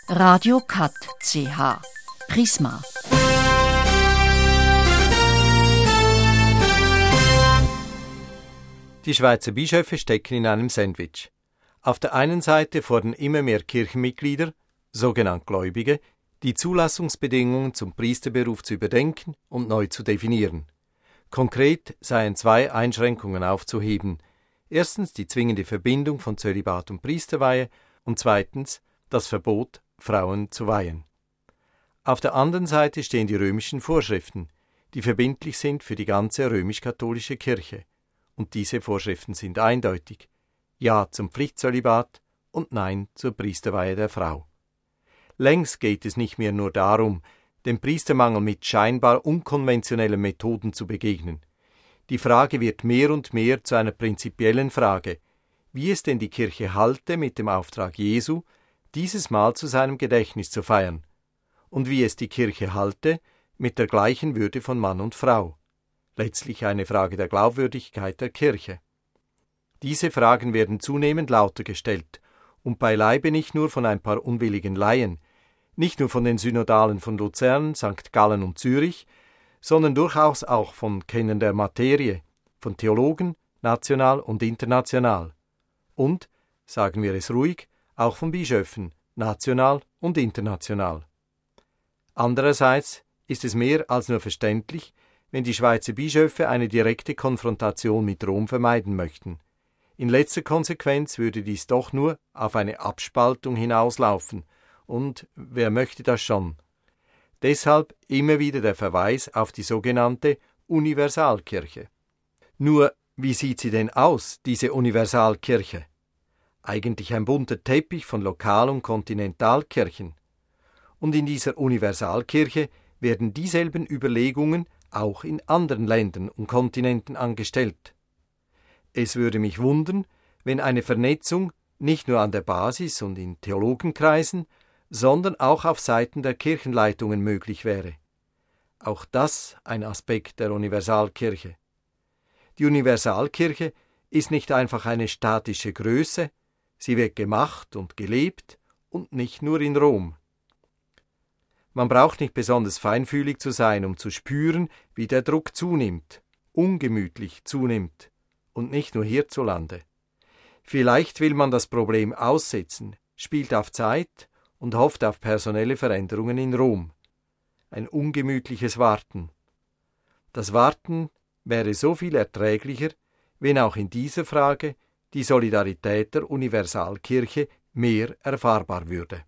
Radio Cat CH Prisma. Die Schweizer Bischöfe stecken in einem Sandwich. Auf der einen Seite fordern immer mehr Kirchenmitglieder, sogenannte Gläubige, die Zulassungsbedingungen zum Priesterberuf zu überdenken und neu zu definieren. Konkret seien 2 Einschränkungen aufzuheben. Erstens die zwingende Verbindung von Zölibat und Priesterweihe und zweitens das Verbot, Frauen zu weihen. Auf der anderen Seite stehen die römischen Vorschriften, die verbindlich sind für die ganze römisch-katholische Kirche. Und diese Vorschriften sind eindeutig. Ja zum Pflichtzölibat und Nein zur Priesterweihe der Frau. Längst geht es nicht mehr nur darum, dem Priestermangel mit scheinbar unkonventionellen Methoden zu begegnen. Die Frage wird mehr und mehr zu einer prinzipiellen Frage, wie es denn die Kirche halte, mit dem Auftrag Jesu, dieses Mahl zu seinem Gedächtnis zu feiern, und wie es die Kirche halte, mit der gleichen Würde von Mann und Frau. Letztlich eine Frage der Glaubwürdigkeit der Kirche. Diese Fragen werden zunehmend lauter gestellt, und beileibe nicht nur von ein paar unwilligen Laien, nicht nur von den Synodalen von Luzern, St. Gallen und Zürich, sondern durchaus auch von Kennern der Materie, von Theologen, national und international. Und, sagen wir es ruhig, auch von Bischöfen, national und international. Andererseits ist es mehr als nur verständlich, wenn die Schweizer Bischöfe eine direkte Konfrontation mit Rom vermeiden möchten. In letzter Konsequenz würde dies doch nur auf eine Abspaltung hinauslaufen, und wer möchte das schon? Deshalb immer wieder der Verweis auf die sogenannte Universalkirche. Nur, wie sieht sie denn aus, diese Universalkirche? Eigentlich ein bunter Teppich von Lokal- und Kontinentalkirchen. Und in dieser Universalkirche werden dieselben Überlegungen auch in anderen Ländern und Kontinenten angestellt. Es würde mich wundern, wenn eine Vernetzung nicht nur an der Basis und in Theologenkreisen, sondern auch auf Seiten der Kirchenleitungen möglich wäre. Auch das ein Aspekt der Universalkirche. Die Universalkirche ist nicht einfach eine statische Größe, sie wird gemacht und gelebt und nicht nur in Rom. Man braucht nicht besonders feinfühlig zu sein, um zu spüren, wie der Druck zunimmt, ungemütlich zunimmt, und nicht nur hierzulande. Vielleicht will man das Problem aussitzen, spielt auf Zeit und hofft auf personelle Veränderungen in Rom. Ein ungemütliches Warten. Das Warten wäre so viel erträglicher, wenn auch in dieser Frage die Solidarität der Universalkirche mehr erfahrbar würde.